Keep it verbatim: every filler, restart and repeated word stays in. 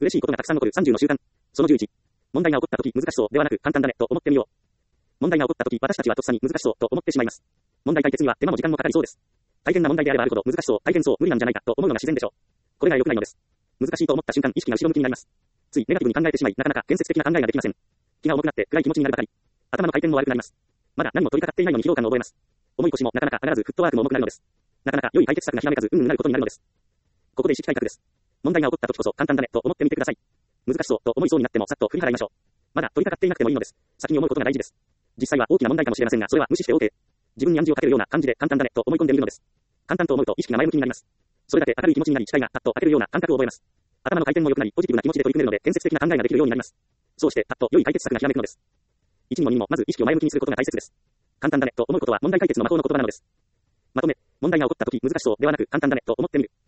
嬉しいことがたくさん起こるさんじゅうの習慣。そのじゅういち。問題が起こったとき難しそうではなく簡単だねと思ってみよう。問題が起こったとき私たちはとっさに難しそうと思ってしまいます。問題解決には手間も時間もかかりそうです。大変な問題であればあるほど難しそう、大変そう、無理なんじゃないかと思うのが自然でしょう。これが良くないのです。難しいと思った瞬間意識が後ろ向きになります。ついネガティブに考えてしまい、なかなか建設的な考えができません。気が重くなって暗い気持ちになるばかり。頭の回転も悪くなります。まだ何も取り掛かっていないのに疲労感を覚えます。重い腰もなかなか上がらずフットワークも重くなるのです。なかなか良い解決策がひらめかずうんぬんなることになるのです。ここで意識改革です。問題が起こった時こそ簡単だねと思ってみてください。難しそうと思いそうになってもさっと振り払いましょう。まだ取り掛かっていなくてもいいのです。先に思うことが大事です。実際は大きな問題かもしれませんが、それは無視して OK。自分に暗示をかけるような感じで簡単だねと思い込んでみるのです。簡単と思うと意識が前向きになります。それだけ明るい気持ちになり視界がパッと開けるような感覚を覚えます。頭の回転も良くなりポジティブな気持ちで取り組めるので建設的な考えができるようになります。そうしてパッと良い解決策がひらめくのです。いちにもににもまず意識を前向きにすることが大切です。簡単だねと思うことは問題解決の魔法の言葉なのです。まとめ、問題が起こった時難しそうではなく簡単だねと思ってみる。